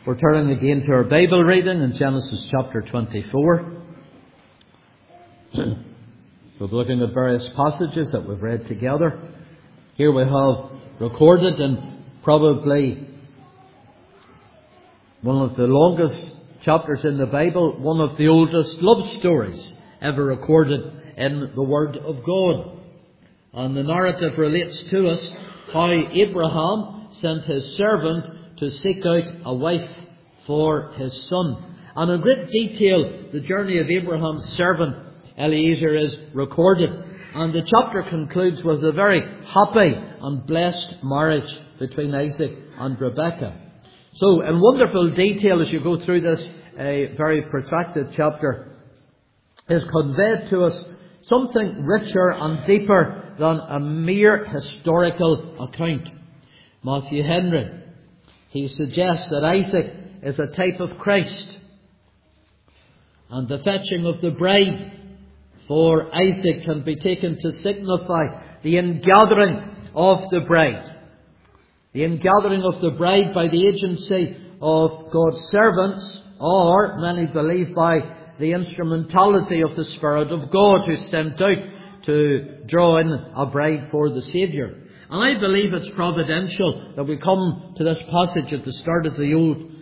We're turning again to our Bible reading in Genesis chapter 24. We'll be looking at various passages that we've read together. Here we have recorded in probably one of the longest chapters in the Bible, one of the oldest love stories ever recorded in the Word of God. And the narrative relates to us how Abraham sent his servant to seek out a wife for his son. And in great detail, the journey of Abraham's servant Eliezer is recorded. And the chapter concludes with a very happy and blessed marriage between Isaac and Rebekah. So, in wonderful detail, as you go through this very protracted chapter, is conveyed to us something richer and deeper than a mere historical account. Matthew Henry, he suggests that Isaac is a type of Christ, and the fetching of the bride for Isaac can be taken to signify the ingathering of the bride. The ingathering of the bride by the agency of God's servants, or, many believe, by the instrumentality of the Spirit of God who is sent out to draw in a bride for the Saviour. And I believe it's providential that we come to this passage at the start of the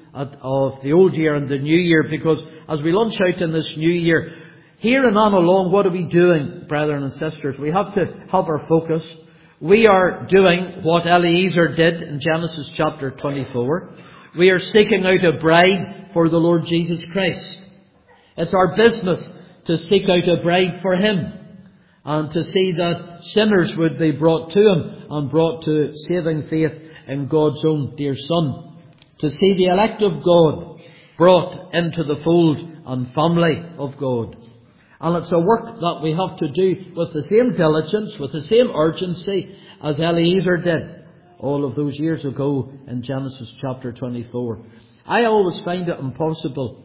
old year and the new year, because as we launch out in this new year, here and on along, what are we doing, brethren and sisters? We have to have our focus. We are doing what Eliezer did in Genesis chapter 24. We are seeking out a bride for the Lord Jesus Christ. It's our business to seek out a bride for Him, and to see that sinners would be brought to Him and brought to saving faith in God's own dear Son. To see the elect of God brought into the fold and family of God. And it's a work that we have to do with the same diligence, with the same urgency as Eliezer did all of those years ago in Genesis chapter 24. I always find it impossible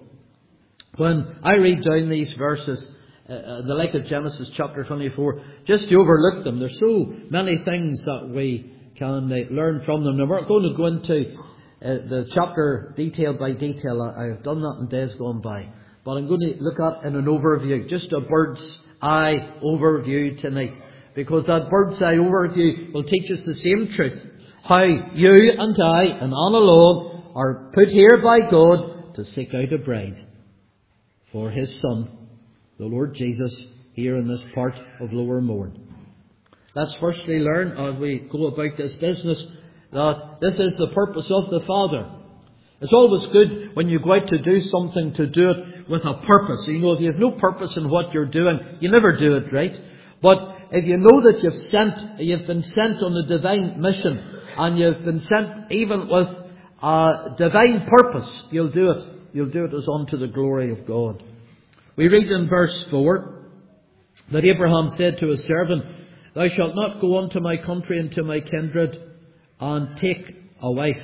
when I read down these verses, the like of Genesis chapter 24, just to overlook them. There's so many things that we can learn from them. Now, we're going to go into the chapter detail by detail. I have done that in days gone by. But I'm going to look at in an overview, just a bird's eye overview tonight. Because that bird's eye overview will teach us the same truth. How you and I and on along are put here by God to seek out a bride for His Son, the Lord Jesus, here in this part of Lower Mourne. Let's firstly learn, as we go about this business, that this is the purpose of the Father. It's always good when you go out to do something to do it with a purpose. You know, if you have no purpose in what you're doing, you never do it right. But if you know that you've been sent on a divine mission, and you've been sent even with a divine purpose, you'll do it. You'll do it as unto the glory of God. We read in verse 4 that Abraham said to his servant, "Thou shalt not go unto my country and to my kindred, and take a wife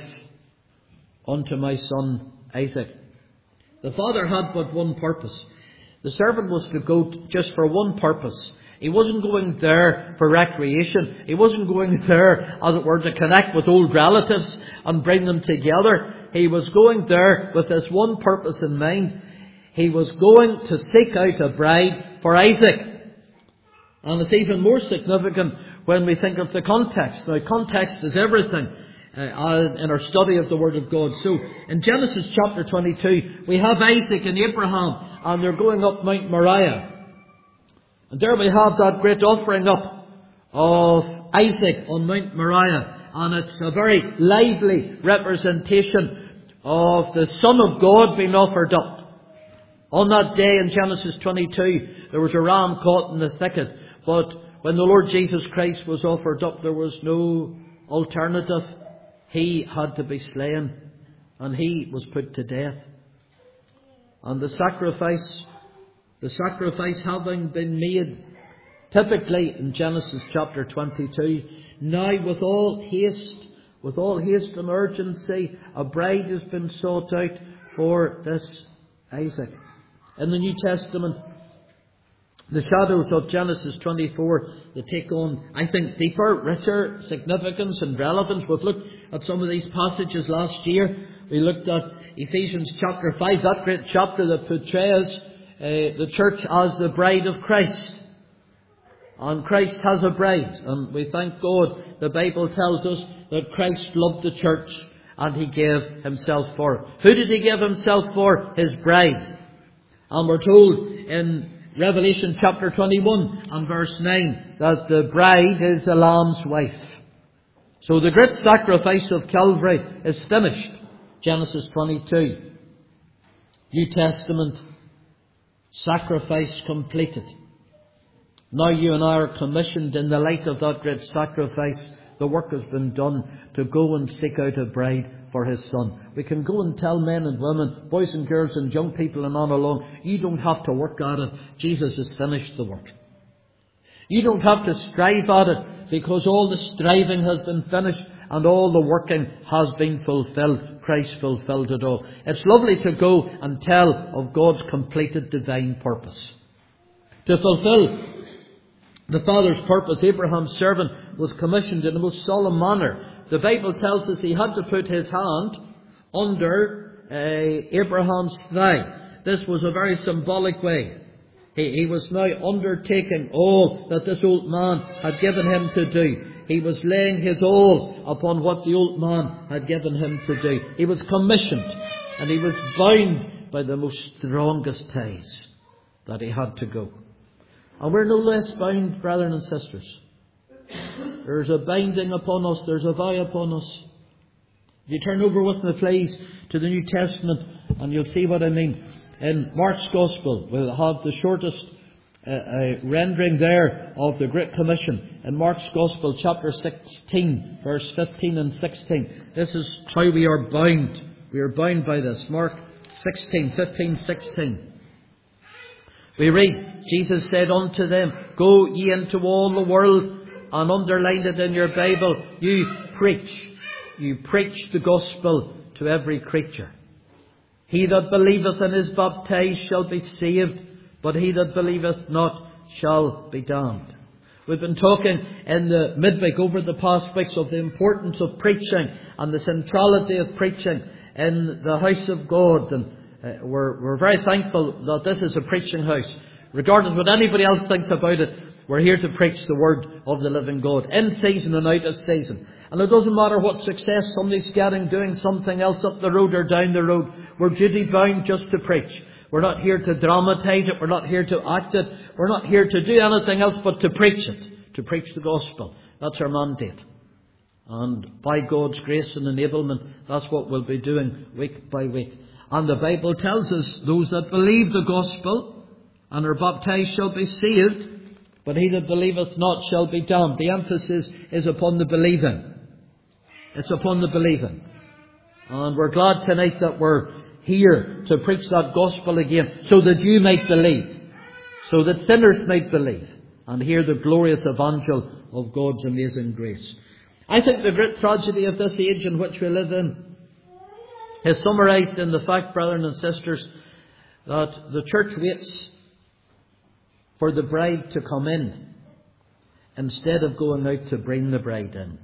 unto my son Isaac." The father had but one purpose. The servant was to go just for one purpose. He wasn't going there for recreation. He wasn't going there, as it were, to connect with old relatives and bring them together. He was going there with this one purpose in mind. He was going to seek out a bride for Isaac. And it's even more significant when we think of the context. Now, context is everything in our study of the Word of God. So, in Genesis chapter 22, we have Isaac and Abraham, and they're going up Mount Moriah. And there we have that great offering up of Isaac on Mount Moriah. And it's a very lively representation of the Son of God being offered up. On that day in Genesis 22, there was a ram caught in the thicket. But when the Lord Jesus Christ was offered up, there was no alternative. He had to be slain, and He was put to death. And the sacrifice having been made, typically in Genesis chapter 22, now with all haste and urgency, a bride has been sought out for this Isaac. In the New Testament, the shadows of Genesis 24, they take on, I think, deeper, richer significance and relevance. We've looked at some of these passages last year. We looked at Ephesians chapter 5, that great chapter that portrays the church as the bride of Christ. And Christ has a bride, and we thank God the Bible tells us that Christ loved the church and He gave Himself for it. Who did He give Himself for? His bride. And we're told in Revelation chapter 21 and verse 9 that the bride is the Lamb's wife. So the great sacrifice of Calvary is finished. Genesis 22. New Testament sacrifice completed. Now you and I are commissioned in the light of that great sacrifice. The work has been done to go and seek out a bride for His Son. We can go and tell men and women, boys and girls and young people and on along, you don't have to work at it. Jesus has finished the work. You don't have to strive at it because all the striving has been finished and all the working has been fulfilled. Christ fulfilled it all. It's lovely to go and tell of God's completed divine purpose. To fulfill the Father's purpose, Abraham's servant was commissioned in a most solemn manner. The Bible tells us he had to put his hand under Abraham's thigh. This was a very symbolic way. He was now undertaking all that this old man had given him to do. He was laying his all upon what the old man had given him to do. He was commissioned and he was bound by the most strongest ties that he had to go. And we're no less bound, brethren and sisters. There's a binding upon us. There's a vow upon us. If you turn over with me, please, to the New Testament, and you'll see what I mean. In Mark's Gospel, we'll have the shortest rendering there of the Great Commission. In Mark's Gospel, chapter 16, verse 15 and 16. This is how we are bound. We are bound by this. Mark 16, 15, 16. We read, Jesus said unto them, Go ye into all the world, and underline it in your Bible, you preach the gospel to every creature. He that believeth and is baptized shall be saved, but he that believeth not shall be damned. We've been talking in the midweek over the past weeks of the importance of preaching and the centrality of preaching in the house of God, and we're very thankful that this is a preaching house. Regardless of what anybody else thinks about it, we're here to preach the word of the living God, in season and out of season. And it doesn't matter what success somebody's getting doing something else up the road or down the road. We're duty bound just to preach. We're not here to dramatise it. We're not here to act it. We're not here to do anything else but to preach it. To preach the gospel. That's our mandate. And by God's grace and enablement, that's what we'll be doing week by week. And the Bible tells us those that believe the gospel and are baptized shall be saved, but he that believeth not shall be damned. The emphasis is upon the believing. It's upon the believing. And we're glad tonight that we're here to preach that gospel again, so that you might believe, so that sinners might believe and hear the glorious evangel of God's amazing grace. I think the great tragedy of this age in which we live in is summarized in the fact, brethren and sisters, that the church waits for the bride to come in instead of going out to bring the bride in.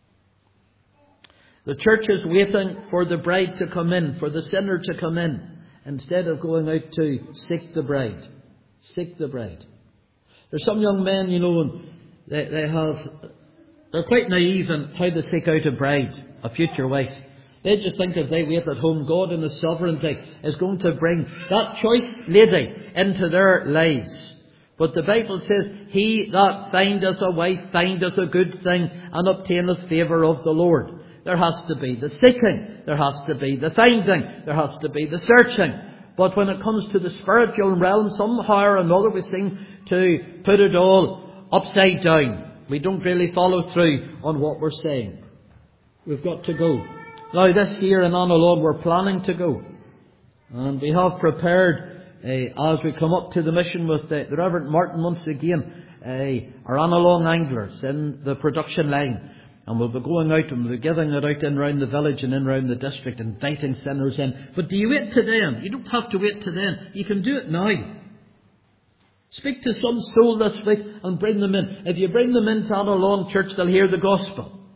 The church is waiting for the bride to come in, for the sinner to come in, instead of going out to seek the bride. Seek the bride. There's some young men, and they're quite naive in how to seek out a bride, a future wife. They just think if they wait at home, God in His sovereignty is going to bring that choice lady into their lives. But the Bible says, He that findeth a wife findeth a good thing and obtaineth favour of the Lord. There has to be the seeking. There has to be the finding. There has to be the searching. But when it comes to the spiritual realm, somehow or another we seem to put it all upside down. We don't really follow through on what we're saying. We've got to go. Now this year and on along we're planning to go. And we have prepared, as we come up to the mission with the Reverend Martin once again, our on-along anglers in the production line. And we'll be going out and we'll be giving it out in round the village and in round the district, inviting sinners in. But do you wait to then? You don't have to wait to then. You can do it now. Speak to some soul this week and bring them in. If you bring them into Anna Lawn Church, they'll hear the gospel.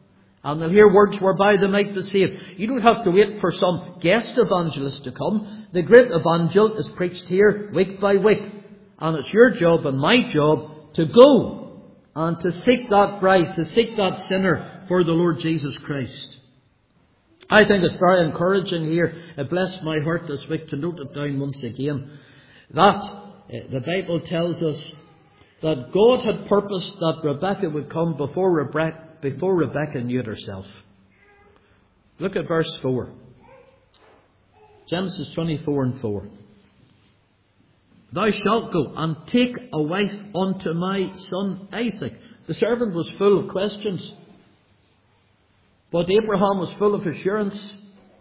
And they'll hear words whereby they might be saved. You don't have to wait for some guest evangelist to come. The great evangel is preached here week by week. And it's your job and my job to go and to seek that bride, to seek that sinner for the Lord Jesus Christ. I think it's very encouraging here. It blessed my heart this week to note it down once again. That the Bible tells us that God had purposed that Rebekah would come before Rebekah knew it herself. Look at verse 4. Genesis 24:4. Thou shalt go and take a wife unto my son Isaac. The servant was full of questions, but Abraham was full of assurance.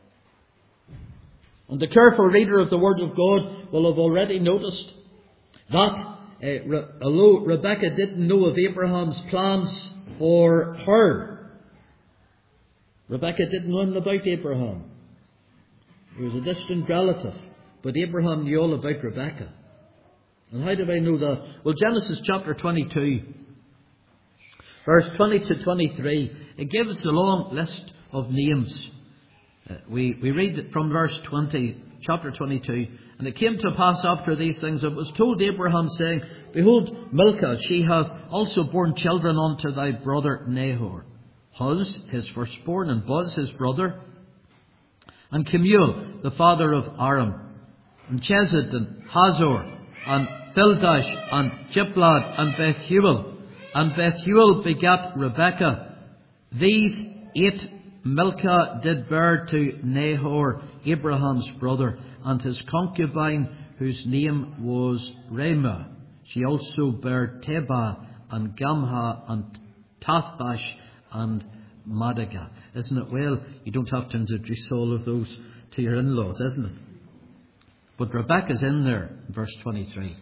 And the careful reader of the Word of God will have already noticed that although Rebekah didn't know of Abraham's plans for her, Rebekah didn't know anything about Abraham. He was a distant relative, but Abraham knew all about Rebekah. And how do I know that? Well, Genesis chapter 22, verse 20 to 23, it gives a long list of names. We read it from verse 20, chapter 22. And it came to pass after these things, it was told Abraham, saying, Behold, Milcah, she hath also borne children unto thy brother Nahor. Huz, his firstborn, and Buz, his brother, and Kemuel, the father of Aram, and Chesed, and Hazor, and Pildash, and Jiplad, and Bethuel. And Bethuel begat Rebekah. These 8 Milcah did bear to Nahor, Abraham's brother, and his concubine, whose name was Ramah. She also bare Tebah, and Gamha, and Tathbash, and Madagah. Isn't it well? You don't have to introduce all of those to your in-laws, isn't it? But Rebekah's in there, verse 23.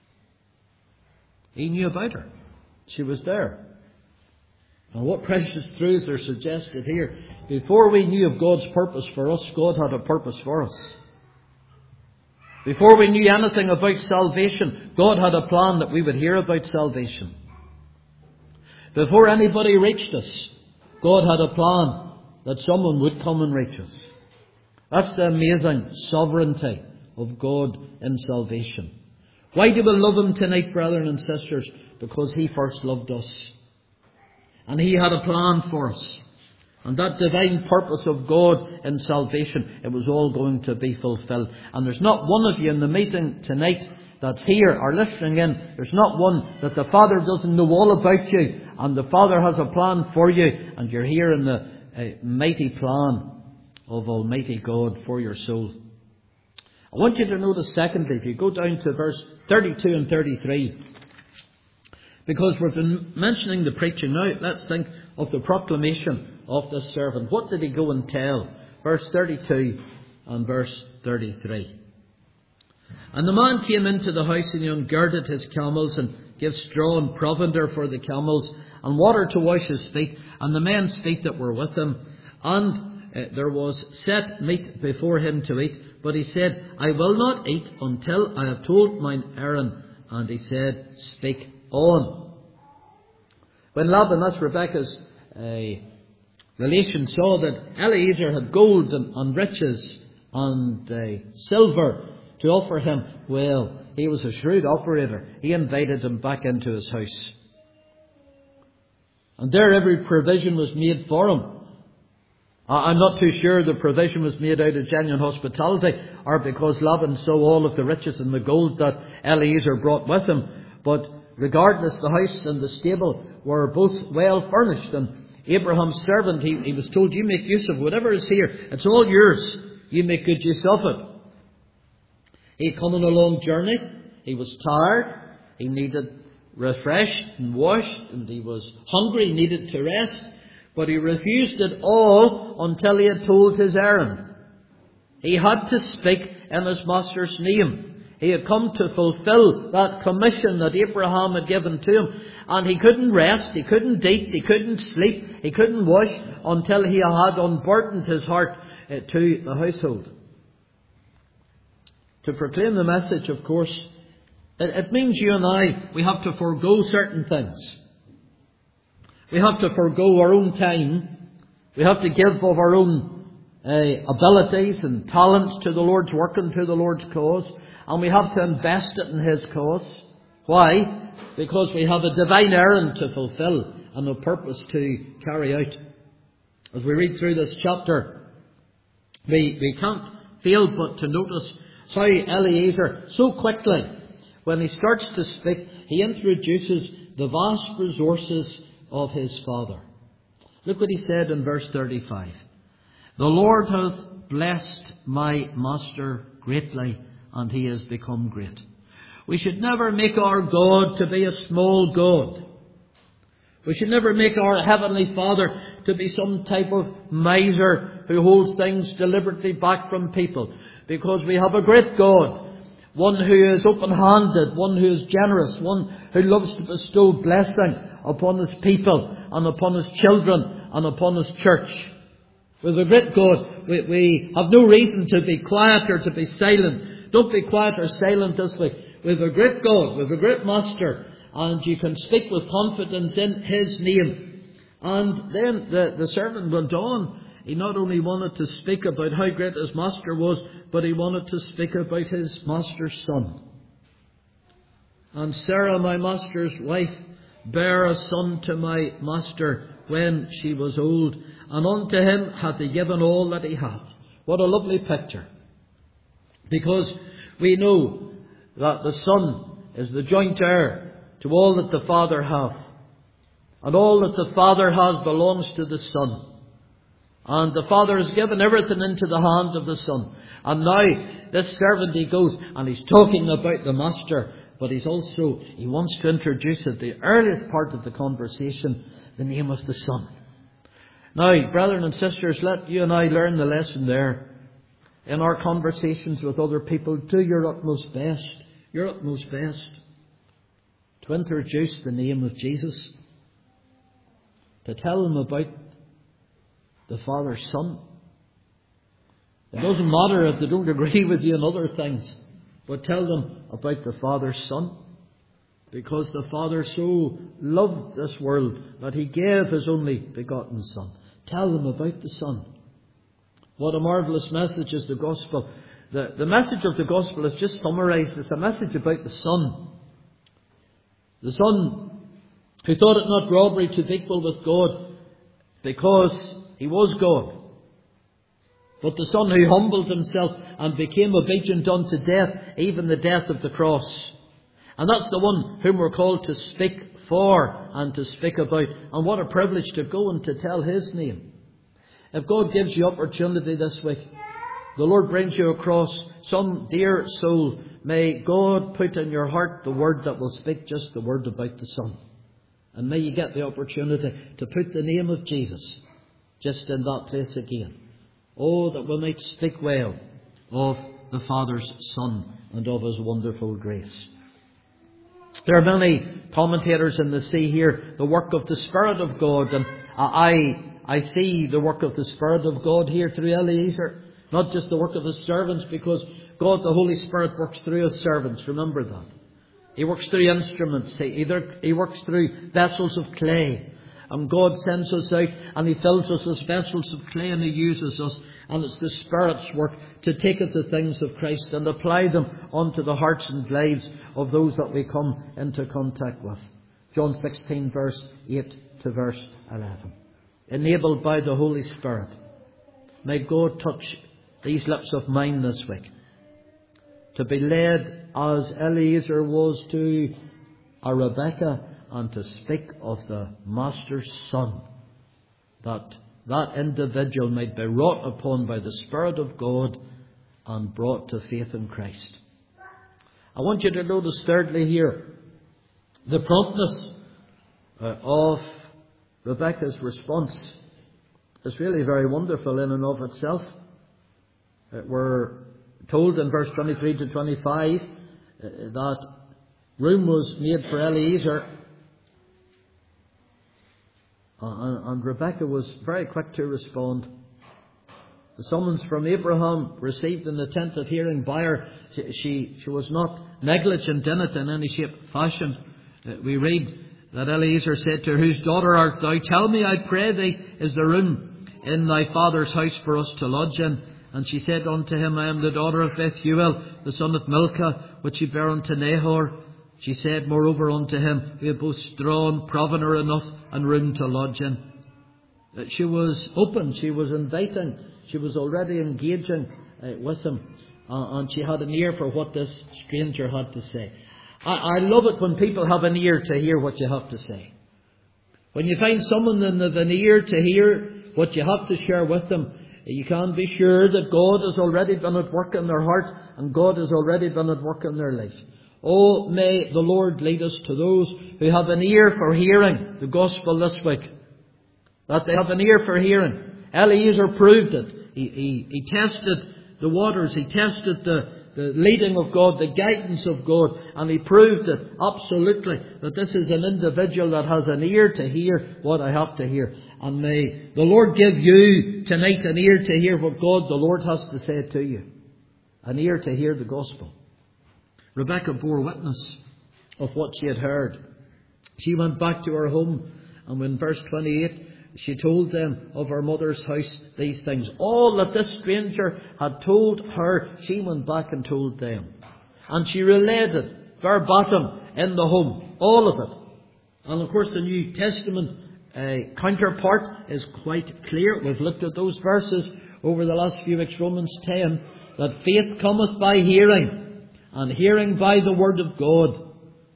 He knew about her. She was there. And what precious truths are suggested here. Before we knew of God's purpose for us, God had a purpose for us. Before we knew anything about salvation, God had a plan that we would hear about salvation. Before anybody reached us, God had a plan that someone would come and reach us. That's the amazing sovereignty of God in salvation. Why do we love Him tonight, brethren and sisters? Because He first loved us. And He had a plan for us. And that divine purpose of God in salvation, it was all going to be fulfilled. And there's not one of you in the meeting tonight that's here or listening in, there's not one that the Father doesn't know all about you. And the Father has a plan for you. And you're here in the mighty plan of Almighty God for your soul. I want you to notice secondly, if you go down to verse 32 and 33, because we've been mentioning the preaching. Now let's think of the proclamation of this servant. What did he go and tell? Verse 32 and verse 33. And the man came into the house, and he ungirded his camels, and gave straw and provender for the camels, and water to wash his feet, and the men's feet that were with him. And there was set meat before him to eat. But he said, I will not eat until I have told mine errand. And he said, Speak on. When Laban, that's Rebekah's relation, saw that Eliezer had gold and riches and silver to offer him, well, he was a shrewd operator. He invited him back into his house. And there every provision was made for him. I'm not too sure the provision was made out of genuine hospitality or because Laban saw all of the riches and the gold that Eliezer brought with him. But regardless, the house and the stable were both well furnished. And Abraham's servant, he was told, you make use of whatever is here. It's all yours. You make good use of it. He'd come on a long journey. He was tired. He needed refreshed and washed. And he was hungry. He needed to rest. But he refused it all until he had told his errand. He had to speak in his master's name. He had come to fulfill that commission that Abraham had given to him. And he couldn't rest, he couldn't eat, he couldn't sleep, he couldn't wash until he had unburdened his heart to the household. To proclaim the message, of course, it means you and I, we have to forego certain things. We have to forego our own time We have to give of our own abilities and talents to the Lord's work and to the Lord's cause. And we have to invest it in His cause. Why? Because we have a divine errand to fulfill and a purpose to carry out. As we read through this chapter, we can't fail but to notice how Eliezer, so quickly, when he starts to speak, he introduces the vast resources of his father. Look what he said in verse 35. The Lord hath blessed my master greatly, and he has become great. We should never make our God to be a small God. We should never make our Heavenly Father to be some type of miser who holds things deliberately back from people. Because we have a great God. One who is open-handed, one who is generous, one who loves to bestow blessing upon His people and upon His children and upon His church. With a great God, we have no reason to be quiet or to be silent. Don't be quiet or silent this week. With a great God, with a great Master, and you can speak with confidence in His name. And then the servant went on. He not only wanted to speak about how great his master was, but he wanted to speak about his master's son. And Sarah, my master's wife, bare a son to my master when she was old, and unto him hath he given all that he hath. What a lovely picture. Because we know that the son is the joint heir to all that the father hath. And all that the father has belongs to the son. And the Father has given everything into the hand of the Son. And now this servant, he goes and he's talking about the Master, but he wants to introduce at the earliest part of the conversation the name of the Son. Now, brethren and sisters, let you and I learn the lesson there. In our conversations with other people, do your utmost best to introduce the name of Jesus, to tell them about the Father's Son. It doesn't matter if they don't agree with you in other things, but tell them about the Father's Son. Because the Father so loved this world that He gave His only begotten Son. Tell them about the Son. What a marvellous message is the Gospel. The message of the Gospel is just summarised. It's a message about the Son. The Son who thought it not robbery to be equal with God because He was God. But the Son who humbled Himself and became obedient unto death, even the death of the cross. And that's the one whom we're called to speak for and to speak about. And what a privilege to go and to tell His name. If God gives you opportunity this week, the Lord brings you across some dear soul, may God put in your heart the word that will speak just the word about the Son. And may you get the opportunity to put the name of Jesus just in that place again. Oh, that we might speak well of the Father's Son and of His wonderful grace. There are many commentators in the sea here, the work of the Spirit of God, and I see the work of the Spirit of God here through Eliezer, not just the work of His servants, because God, the Holy Spirit, works through His servants. Remember that. He works through instruments. He works through vessels of clay. And God sends us out and He fills us as vessels of clay and He uses us. And it's the Spirit's work to take the things of Christ and apply them onto the hearts and lives of those that we come into contact with. John 16 verse 8 to verse 11. Enabled by the Holy Spirit. May God touch these lips of mine this week. To be led as Eliezer was to a Rebekah, and to speak of the Master's Son, that individual might be wrought upon by the Spirit of God and brought to faith in Christ. I want you to notice thirdly here, the promptness of Rebekah's response is really very wonderful in and of itself. We're told in verse 23 to 25 that room was made for Eliezer. And Rebekah was very quick to respond. The summons from Abraham received in the tent of hearing by her, she was not negligent in it in any shape or fashion. We read that Eliezer said to her, "Whose daughter art thou? Tell me, I pray thee, is the room in thy father's house for us to lodge in? And she said unto him, I am the daughter of Bethuel, the son of Milcah, which he bare unto Nahor. She said moreover unto him, we have both straw and provender enough, and room to lodge in. She was open, she was inviting, she was already engaging with him, and she had an ear for what this stranger had to say. I love it when people have an ear to hear what you have to say. When you find someone that has an ear to hear what you have to share with them, you can be sure that God has already been at work in their heart, and God has already been at work in their life. Oh, may the Lord lead us to those who have an ear for hearing the gospel this week. That they have an ear for hearing. Eliezer proved it. He tested the waters. He tested the leading of God, the guidance of God. And he proved it absolutely that this is an individual that has an ear to hear what I have to hear. And may the Lord give you tonight an ear to hear what God the Lord has to say to you. An ear to hear the gospel. Rebecca bore witness of what she had heard. She went back to her home, and in verse 28, she told them of her mother's house these things. All that this stranger had told her, she went back and told them. And she related verbatim in the home, all of it. And of course the New Testament counterpart is quite clear. We've looked at those verses over the last few weeks, Romans 10, that faith cometh by hearing, and hearing by the word of God.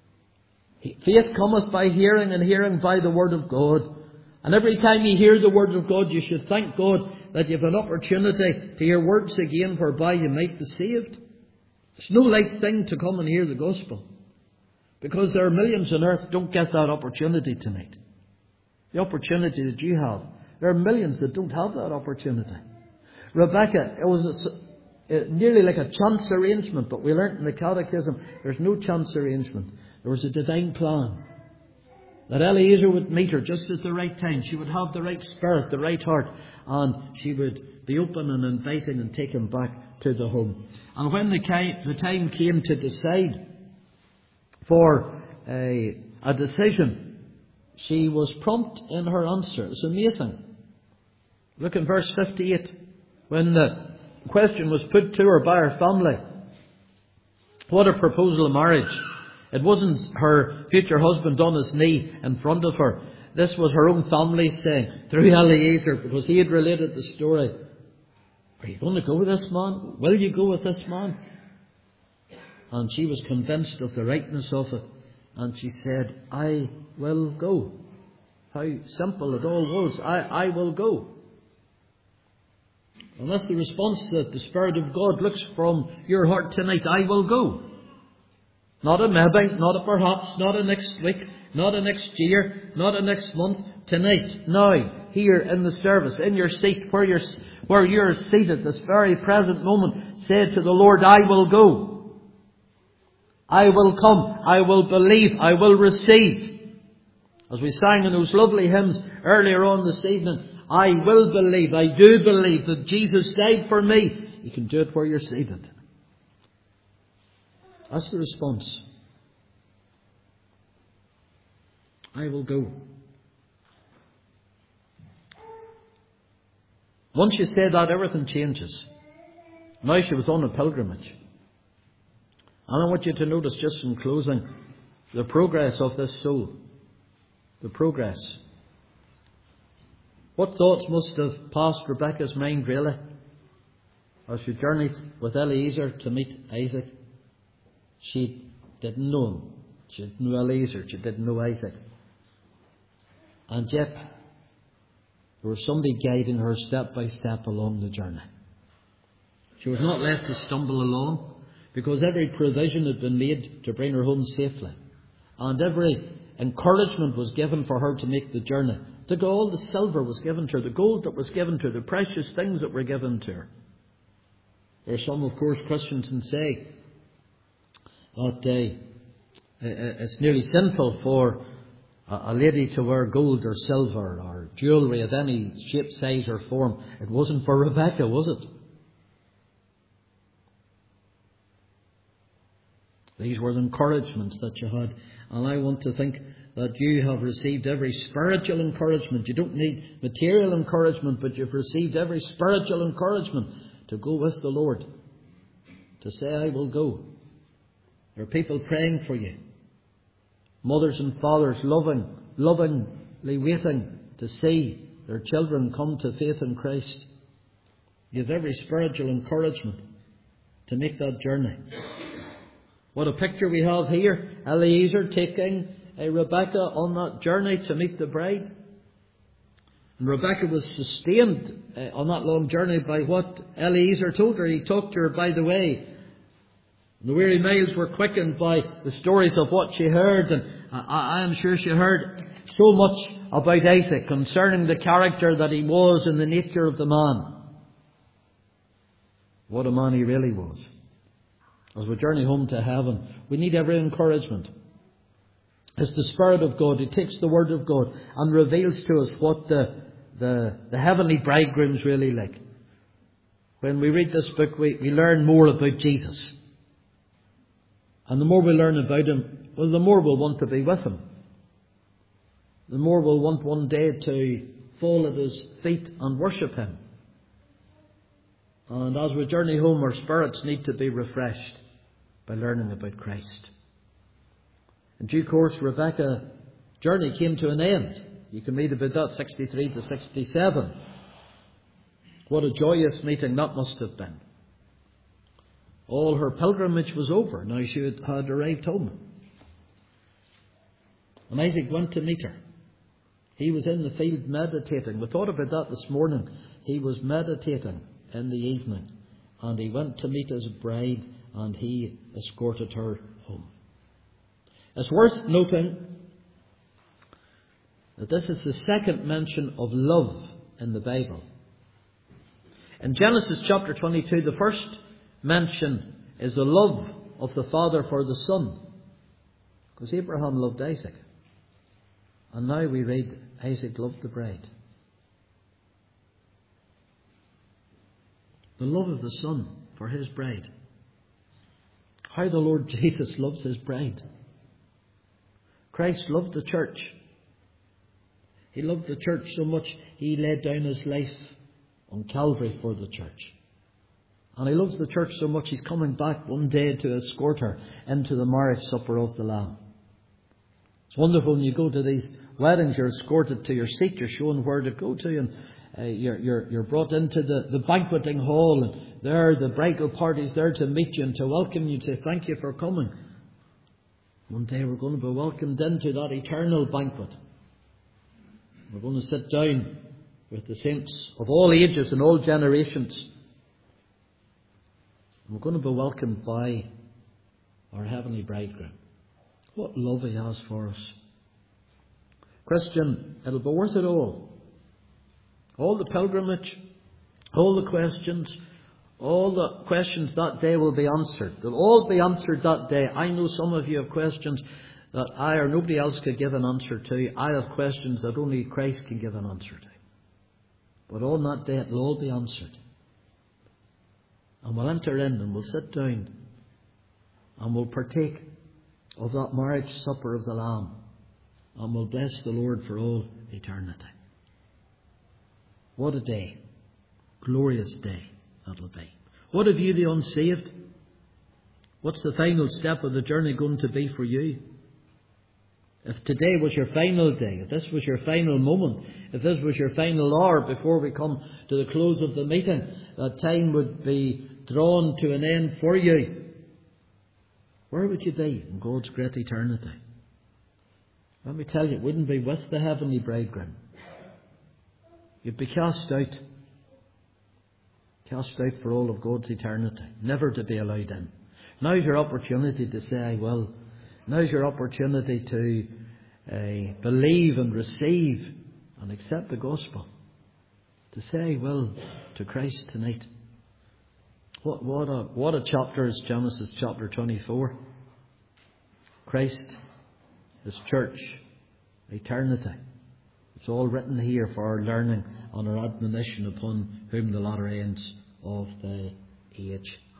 Faith cometh by hearing, and hearing by the word of God. And every time you hear the word of God, you should thank God that you have an opportunity to hear words again whereby you might be saved. It's no light thing to come and hear the gospel, because there are millions on earth don't get that opportunity tonight. The opportunity that you have. There are millions that don't have that opportunity. Rebecca, it was nearly like a chance arrangement, but we learnt in the Catechism there's no chance arrangement. There was a divine plan. That Eliezer would meet her just at the right time. She would have the right spirit, the right heart, and she would be open and inviting and take him back to the home. And when the time came to decide for a decision, she was prompt in her answer. It's amazing. Look in verse 58. When the question was put to her by her family, what a proposal of marriage. It wasn't her future husband on his knee in front of her. This was her own family saying, through Eliezer, because he had related the story, are you going to go with this man? Will you go with this man? And she was convinced of the rightness of it. And she said, I will go. How simple it all was. I will go. And that's the response that the Spirit of God looks from your heart tonight. I will go. Not a maybe, not a perhaps, not a next week, not a next year, not a next month. Tonight, now, here in the service, in your seat, where you're seated, this very present moment, say to the Lord, I will go. I will come. I will believe. I will receive. As we sang in those lovely hymns earlier on this evening, I will believe. I do believe that Jesus died for me. You can do it where you're seated. That's the response. I will go. Once you say that, everything changes. Now she was on a pilgrimage. And I want you to notice, just in closing, the progress of this soul. The progress. What thoughts must have passed Rebecca's mind, really, as she journeyed with Eliezer to meet Isaac? She didn't know him. She didn't know Eliezer. She didn't know Isaac. And yet, there was somebody guiding her step by step along the journey. She was not left to stumble along, because every provision had been made to bring her home safely. And every encouragement was given for her to make the journey. The gold, the silver was given to her. The gold that was given to her. The precious things that were given to her. There are some, of course, Christians who say that it's nearly sinful for a lady to wear gold or silver or jewellery of any shape, size or form. It wasn't for Rebecca, was it? These were the encouragements that you had. And I want to think that you have received every spiritual encouragement. You don't need material encouragement, but you've received every spiritual encouragement to go with the Lord. To say, I will go. There are people praying for you. Mothers and fathers lovingly waiting to see their children come to faith in Christ. You have every spiritual encouragement to make that journey. What a picture we have here. Eliezer taking Rebecca on that journey to meet the bride. And Rebecca was sustained on that long journey by what Eliezer told her. He talked to her by the way. The weary miles were quickened by the stories of what she heard. And I am sure she heard so much about Isaac concerning the character that he was and the nature of the man. What a man he really was. As we journey home to heaven, we need every encouragement. It's the Spirit of God who takes the Word of God and reveals to us what the heavenly bridegroom's really like. When we read this book, we learn more about Jesus. And the more we learn about Him, well, the more we'll want to be with Him. The more we'll want one day to fall at His feet and worship Him. And as we journey home, our spirits need to be refreshed by learning about Christ. In due course, Rebecca's journey came to an end. You can read about that, 63 to 67. What a joyous meeting that must have been. All her pilgrimage was over. Now she had arrived home. And Isaac went to meet her. He was in the field meditating. We thought about that this morning. He was meditating in the evening. And he went to meet his bride and he escorted her home. It's worth noting that this is the second mention of love in the Bible. In Genesis chapter 22, the first mention is the love of the father for the son. Because Abraham loved Isaac. And now we read Isaac loved the bride. The love of the son for his bride. How the Lord Jesus loves his bride. Christ loved the church. He loved the church so much he laid down his life on Calvary for the church. And he loves the church so much he's coming back one day to escort her into the marriage supper of the Lamb. It's wonderful when you go to these weddings, you're escorted to your seat, you're shown where to go to, and you're brought into the banqueting hall, and there the bridal party's there to meet you and to welcome you, to say thank you for coming. One day we're going to be welcomed into that eternal banquet. We're going to sit down with the saints of all ages and all generations. We're going to be welcomed by our heavenly bridegroom. What love he has for us. Christian, it'll be worth it all. All the pilgrimage, all the questions that day will be answered. They'll all be answered that day. I know some of you have questions that I or nobody else could give an answer to. I have questions that only Christ can give an answer to. But on that day it'll all be answered. And we'll enter in and we'll sit down and we'll partake of that marriage supper of the Lamb. And we'll bless the Lord for all eternity. What a day. Glorious day that'll be. What of you, the unsaved? What's the final step of the journey going to be for you? If today was your final day, if this was your final moment, if this was your final hour before we come to the close of the meeting, that time would be drawn to an end for you. Where would you be in God's great eternity? Let me tell you, it wouldn't be with the heavenly bridegroom. You'd be cast out. Cast out for all of God's eternity. Never to be allowed in. Now's your opportunity to say, I will. Now's your opportunity to believe and receive and accept the gospel. To say, I will to Christ tonight. What a chapter is Genesis chapter 24. Christ, His church, eternity. It's all written here for our learning and our admonition upon whom the latter ends of the age